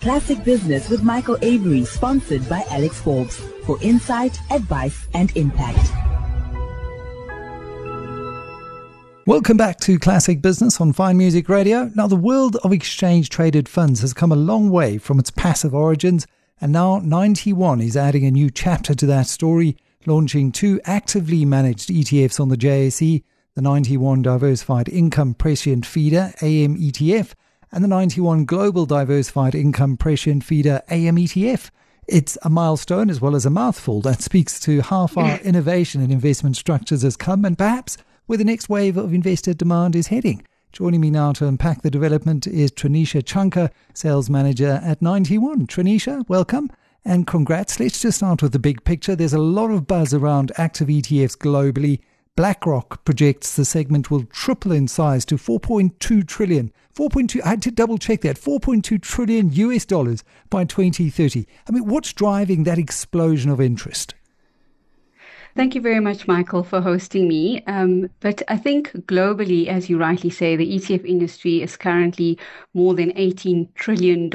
Classic Business with Michael Avery, sponsored by Alex Forbes, for insight, advice, and impact. Welcome back to Classic Business on Fine Music Radio. Now, the world of exchange-traded funds has come a long way from its passive origins, and now 91 is adding a new chapter to that story, launching two actively managed ETFs on the JSE, the 91 Diversified Income Prescient Feeder, AM ETF, and the 91 Global Diversified Income Prescient Feeder, AM ETF. It's a milestone as well as a mouthful that speaks to how far innovation in investment structures has come and perhaps where the next wave of investor demand is heading. Joining me now to unpack the development is Trinisha Chanka, Sales Manager at 91. Trinisha, welcome and congrats. Let's just start with the big picture. There's a lot of buzz around active ETFs globally. BlackRock projects the segment will triple in size to 4.2 trillion. 4.2, I had to double check that, 4.2 trillion US dollars by 2030. I mean, what's driving that explosion of interest? Thank you very much, Michael, for hosting me. But I think globally, as you rightly say, the ETF industry is currently more than $18 trillion.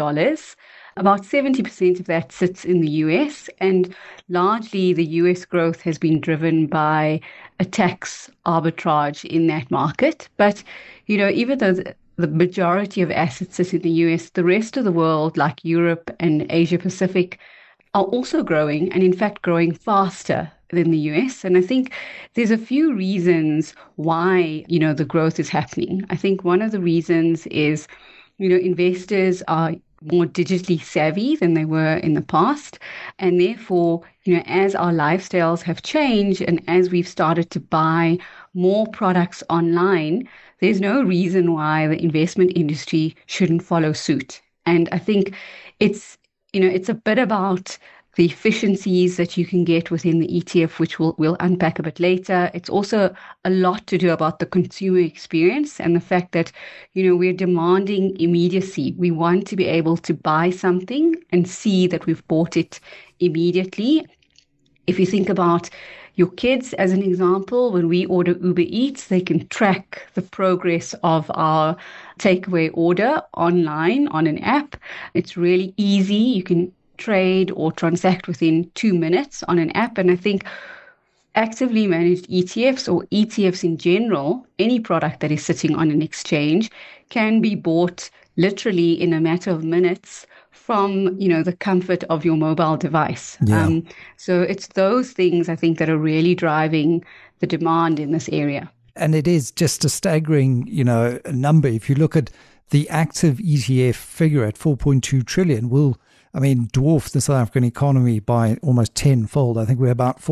About 70% of that sits in the US, and largely the US growth has been driven by a tax arbitrage in that market. But, you know, even though the majority of assets sit in the US, the rest of the world, like Europe and Asia Pacific, are also growing, and in fact growing faster than the US. And I think there's a few reasons why, you know, the growth is happening. I think one of the reasons is, you know, investors are more digitally savvy than they were in the past. And therefore, you know, as our lifestyles have changed and as we've started to buy more products online, there's no reason why the investment industry shouldn't follow suit. And I think it's, you know, it's a bit about the efficiencies that you can get within the ETF, which we'll unpack a bit later. It's also a lot to do about the consumer experience and the fact that, you know, we're demanding immediacy. We want to be able to buy something and see that we've bought it immediately. If you think about your kids, as an example, when we order Uber Eats, they can track the progress of our takeaway order online on an app. It's really easy. You can trade or transact within 2 minutes on an app. And I think actively managed ETFs or ETFs in general, any product that is sitting on an exchange can be bought literally in a matter of minutes from, you know, the comfort of your mobile device. Yeah. So it's those things, I think, that are really driving the demand in this area. And it is just a staggering, you know, number. If you look at the active ETF figure at 4.2 trillion will, I mean, dwarf the South African economy by almost tenfold. I think we're about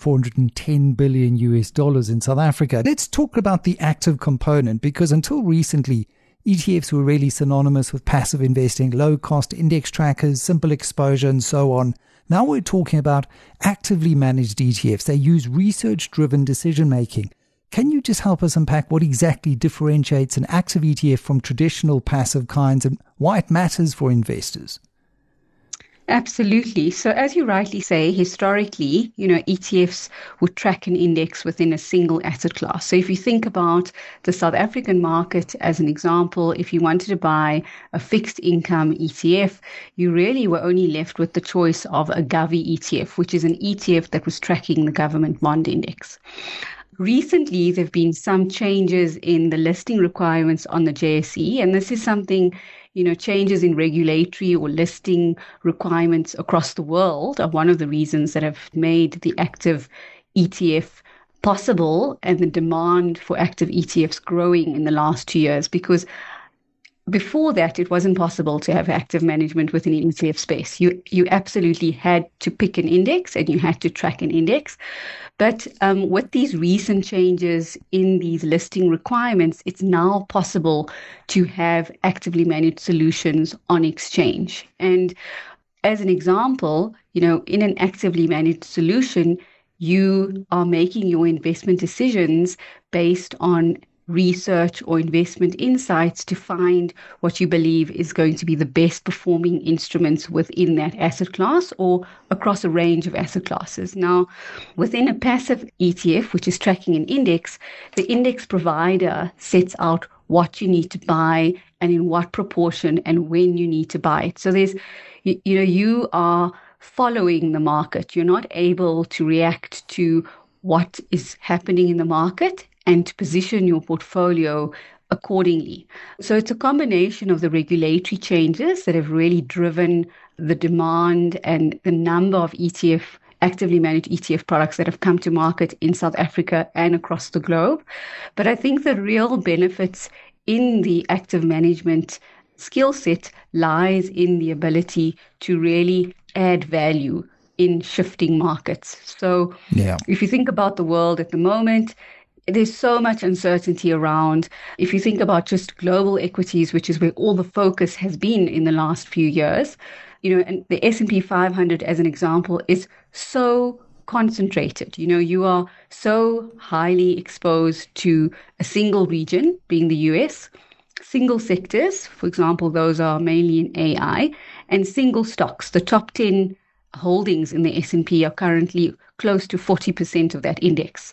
410 billion US dollars in South Africa. Let's talk about the active component, because until recently, ETFs were really synonymous with passive investing, low-cost index trackers, simple exposure, and so on. Now we're talking about actively managed ETFs. They use research-driven decision-making. Can you just help us unpack what exactly differentiates an active ETF from traditional passive kinds and why it matters for investors? Absolutely. So as you rightly say, historically, you know, ETFs would track an index within a single asset class. So if you think about the South African market as an example, if you wanted to buy a fixed income ETF, you really were only left with the choice of a Govie ETF, which is an ETF that was tracking the government bond index. Recently, there have been some changes in the listing requirements on the JSE, and this is something, you know, changes in regulatory or listing requirements across the world are one of the reasons that have made the active ETF possible and the demand for active ETFs growing in the last 2 years, because before that, it wasn't possible to have active management within an ETF space. You absolutely had to pick an index and you had to track an index. But with these recent changes in these listing requirements, it's now possible to have actively managed solutions on exchange. And as an example, you know, in an actively managed solution, you are making your investment decisions based on research or investment insights to find what you believe is going to be the best performing instruments within that asset class or across a range of asset classes. Now, within a passive ETF, which is tracking an index, the index provider sets out what you need to buy and in what proportion and when you need to buy it. So you are following the market. You're not able to react to what is happening in the market and to position your portfolio accordingly. So it's a combination of the regulatory changes that have really driven the demand and the number of actively managed ETF products that have come to market in South Africa and across the globe. But I think the real benefits in the active management skill set lies in the ability to really add value in shifting markets. So if you think about the world at the moment, there's so much uncertainty around. If you think about just global equities, which is where all the focus has been in the last few years, and the S&P 500 as an example is so concentrated. You are so highly exposed to a single region, being the US, single sectors, for example, those are mainly in AI, and single stocks. The top 10 holdings in the S&P are currently close to 40% of that index.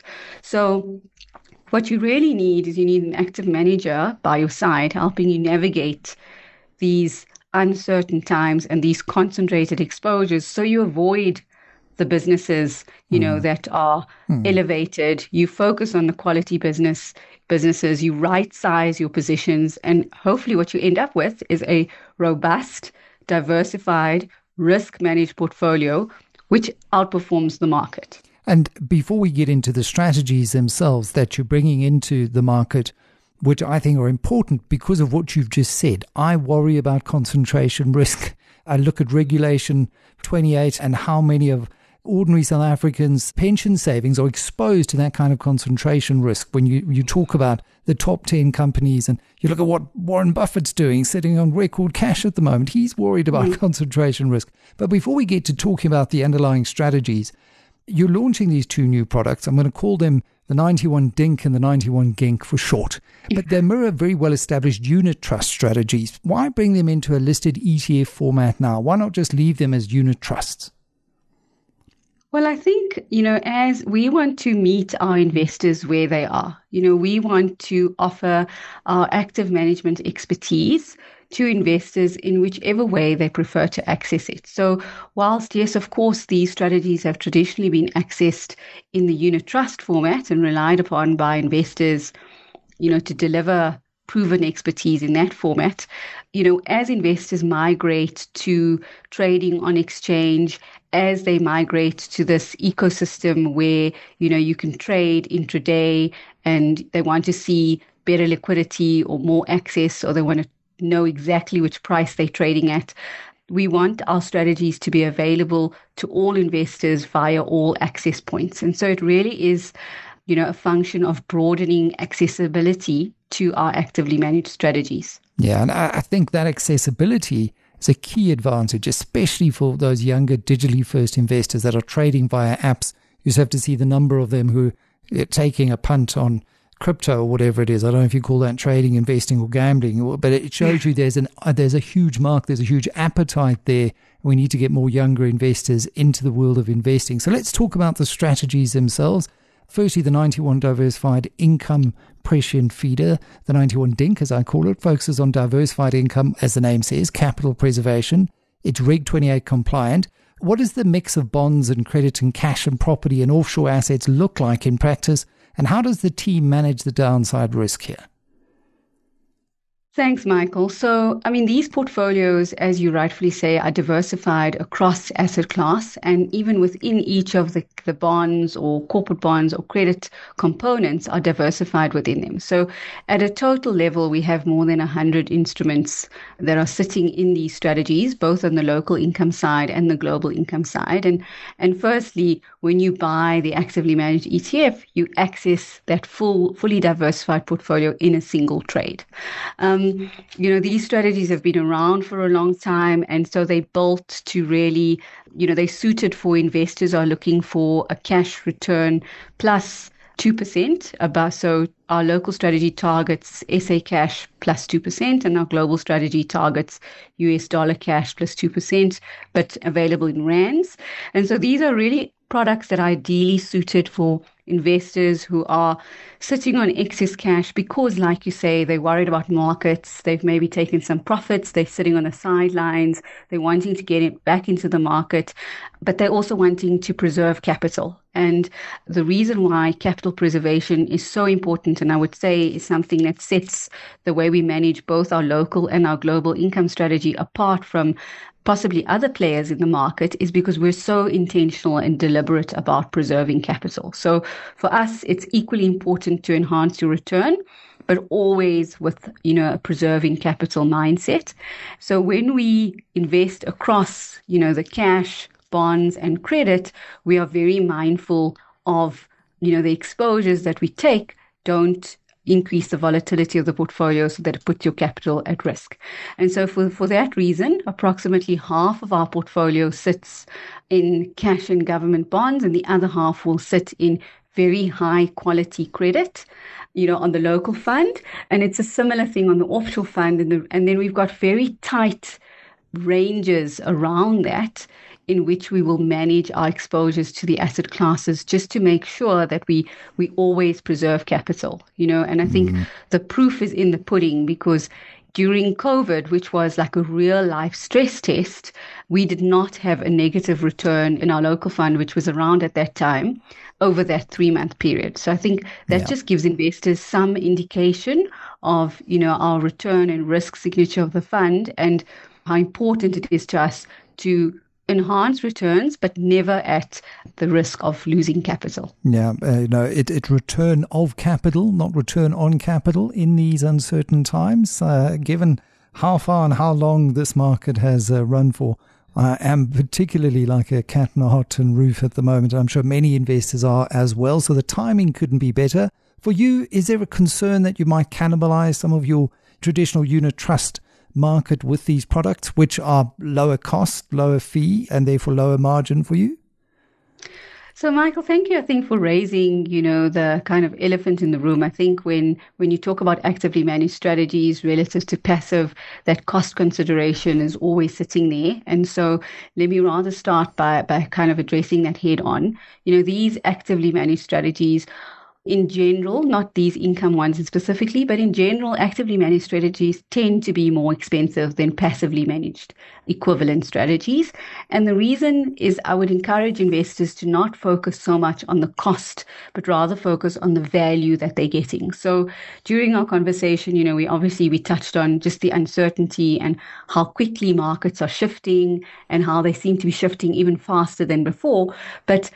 So what you really need is you need an active manager by your side helping you navigate these uncertain times and these concentrated exposures so you avoid the businesses, that are elevated. You focus on the quality businesses, you right size your positions, and hopefully what you end up with is a robust, diversified, risk managed portfolio which outperforms the market. And before we get into the strategies themselves that you're bringing into the market, which I think are important because of what you've just said, I worry about concentration risk. I look at Regulation 28 and how many of ordinary South Africans' pension savings are exposed to that kind of concentration risk. When you talk about the top 10 companies and you look at what Warren Buffett's doing, sitting on record cash at the moment, he's worried about concentration risk. But before we get to talking about the underlying strategies, you're launching these two new products. I'm going to call them the 91 DINK and the 91 GINK for short. But they mirror very well-established unit trust strategies. Why bring them into a listed ETF format now? Why not just leave them as unit trusts? Well, I think, as we want to meet our investors where they are, we want to offer our active management expertise to investors in whichever way they prefer to access it. So whilst, yes, of course, these strategies have traditionally been accessed in the unit trust format and relied upon by investors, to deliver proven expertise in that format, as investors migrate to trading on exchange, as they migrate to this ecosystem where, you can trade intraday and they want to see better liquidity or more access, or they want to know exactly which price they're trading at, we want our strategies to be available to all investors via all access points. And so it really is, a function of broadening accessibility to our actively managed strategies. Yeah, and I think that accessibility is a key advantage, especially for those younger digitally first investors that are trading via apps. You just have to see the number of them who are taking a punt on crypto or whatever it is. I don't know if you call that trading, investing, or gambling, but it shows you there's a huge market, there's a huge appetite there. We need to get more younger investors into the world of investing. So let's talk about the strategies themselves. Firstly, the 91 Diversified Income Prescient Feeder, the 91 DINK, as I call it, focuses on diversified income, as the name says, capital preservation. It's Reg 28 compliant. What does the mix of bonds and credit and cash and property and offshore assets look like in practice? And how does the team manage the downside risk here? Thanks, Michael. So, these portfolios, as you rightfully say, are diversified across asset class, and even within each of the bonds or corporate bonds or credit components are diversified within them. So at a total level, we have more than 100 instruments that are sitting in these strategies, both on the local income side and the global income side. And firstly, when you buy the actively managed ETF, you access that fully diversified portfolio in a single trade. These strategies have been around for a long time, and so they built to really, they suited for investors who are looking for a cash return plus 2%. So our local strategy targets SA cash plus 2%, and our global strategy targets US dollar cash plus 2%, but available in rands. And so these are really products that are ideally suited for investors who are sitting on excess cash because, like you say, they're worried about markets. They've maybe taken some profits. They're sitting on the sidelines. They're wanting to get it back into the market, but they're also wanting to preserve capital. And the reason why capital preservation is so important, and I would say is something that sets the way we manage both our local and our global income strategy apart from possibly other players in the market, is because we're so intentional and deliberate about preserving capital. So for us, it's equally important to enhance your return, but always with, a preserving capital mindset. So when we invest across, the cash, bonds and credit, we are very mindful of, the exposures that we take don't increase the volatility of the portfolio so that it puts your capital at risk. And so for that reason, approximately half of our portfolio sits in cash and government bonds, and the other half will sit in very high quality credit, on the local fund. And it's a similar thing on the offshore fund. And then we've got very tight ranges around that in which we will manage our exposures to the asset classes just to make sure that we always preserve capital, and I think the proof is in the pudding, because during COVID, which was like a real life stress test, we did not have a negative return in our local fund, which was around at that time, over that 3-month period. So I think that just gives investors some indication of, our return and risk signature of the fund and how important it is to us to enhance returns, but never at the risk of losing capital. Yeah, it return of capital, not return on capital in these uncertain times. Given how far and how long this market has run for, I am particularly like a cat in a hot tin roof at the moment. I'm sure many investors are as well. So the timing couldn't be better. For you, is there a concern that you might cannibalize some of your traditional unit trust market with these products, which are lower cost, lower fee, and therefore lower margin for you? So, Michael, thank you, I think, for raising, the kind of elephant in the room. I think when you talk about actively managed strategies relative to passive, that cost consideration is always sitting there. And so let me rather start by kind of addressing that head on. These actively managed strategies, in general, not these income ones specifically, but in general, actively managed strategies tend to be more expensive than passively managed equivalent strategies. And the reason is I would encourage investors to not focus so much on the cost, but rather focus on the value that they're getting. So during our conversation, we touched on just the uncertainty and how quickly markets are shifting and how they seem to be shifting even faster than before. But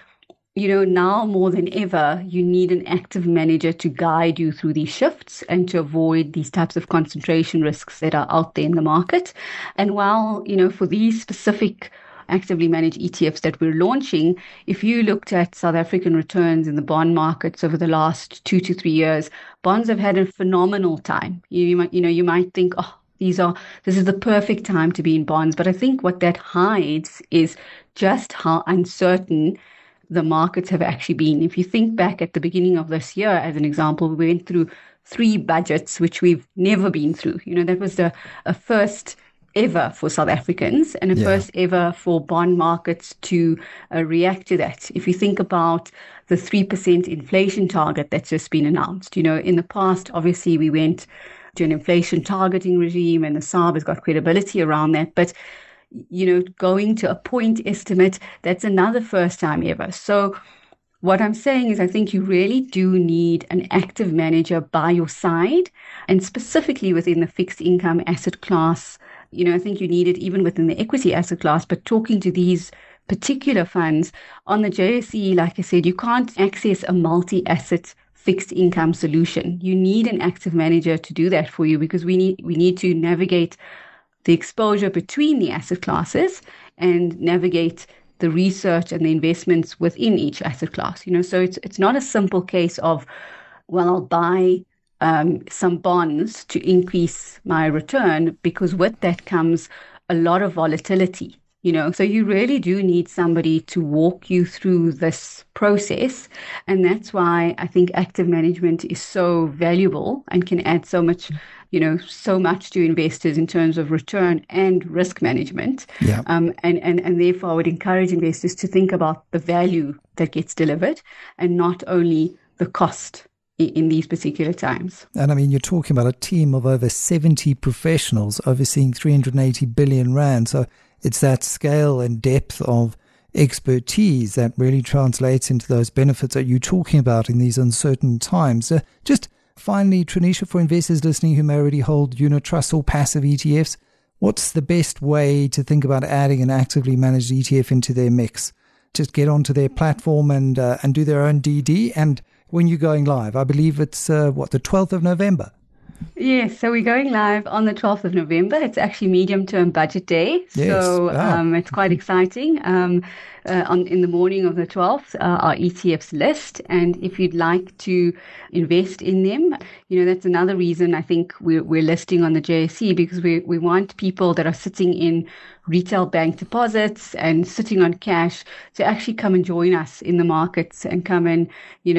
now more than ever, you need an active manager to guide you through these shifts and to avoid these types of concentration risks that are out there in the market. And while, for these specific actively managed ETFs that we're launching, if you looked at South African returns in the bond markets over the last 2 to 3 years, bonds have had a phenomenal time. You might think, this is the perfect time to be in bonds. But I think what that hides is just how uncertain the markets have actually been. If you think back at the beginning of this year, as an example, we went through 3 budgets, which we've never been through. That was a first ever for South Africans and a first ever for bond markets to react to that. If you think about the 3% inflation target that's just been announced, in the past, obviously we went to an inflation targeting regime and the SARB has got credibility around that. But going to a point estimate, that's another first time ever. So what I'm saying is I think you really do need an active manager by your side, and specifically within the fixed income asset class. I think you need it even within the equity asset class, but talking to these particular funds on the JSE, like I said, you can't access a multi-asset fixed income solution. You need an active manager to do that for you, because we need to navigate the exposure between the asset classes and navigate the research and the investments within each asset class. So it's not a simple case of, well, I'll buy some bonds to increase my return, because with that comes a lot of volatility. So you really do need somebody to walk you through this process. And that's why I think active management is so valuable and can add so much so much to investors in terms of return and risk management. Yeah. And therefore I would encourage investors to think about the value that gets delivered and not only the cost in these particular times. And I mean, you're talking about a team of over 70 professionals overseeing 380 billion rand. So it's that scale and depth of expertise that really translates into those benefits that you're talking about in these uncertain times. Just finally, Tranisha, for investors listening who may already hold unit trusts or passive ETFs, what's the best way to think about adding an actively managed ETF into their mix? Just get onto their platform and do their own DD. And when you're going live, I believe it's the 12th of November. Yes, so we're going live on the 12th of November. It's actually medium-term budget day, yes. So it's quite exciting. In the morning of the 12th, our ETFs list, and if you'd like to invest in them, that's another reason I think we're listing on the JSE, because we want people that are sitting in retail bank deposits and sitting on cash to actually come and join us in the markets and come and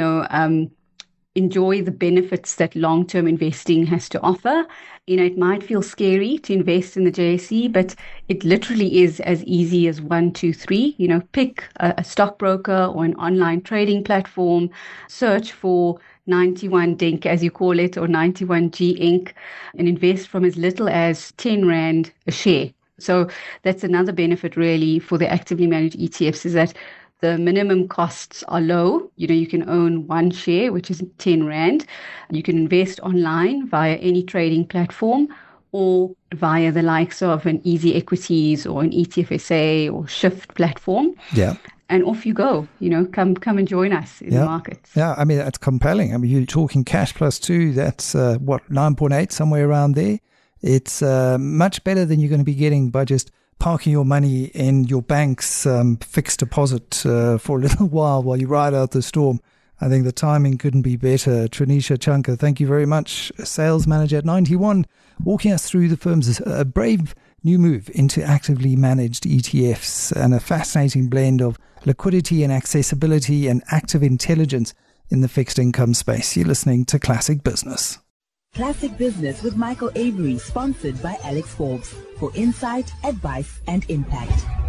enjoy the benefits that long-term investing has to offer. It might feel scary to invest in the JSE, but it literally is as easy as 1, 2, 3. Pick a stockbroker or an online trading platform, search for 91 DINK, as you call it, or 91G Inc., and invest from as little as 10 Rand a share. So that's another benefit really for the actively managed ETFs, is that the minimum costs are low. You can own one share, which is 10 Rand. You can invest online via any trading platform or via the likes of an Easy Equities or an ETFSA or Shift platform. Yeah. And off you go. Come and join us in the markets. Yeah, I mean, that's compelling. I mean, you're talking cash plus 2, that's 9.8, somewhere around there. It's much better than you're going to be getting by just parking your money in your bank's fixed deposit for a little while you ride out the storm. I think the timing couldn't be better. Tranisha Chanka, thank you very much. Sales manager at 91, walking us through the firm's brave new move into actively managed ETFs and a fascinating blend of liquidity and accessibility and active intelligence in the fixed income space. You're listening to Classic Business. Classic Business with Michael Avery, sponsored by Alex Forbes, for insight, advice, and impact.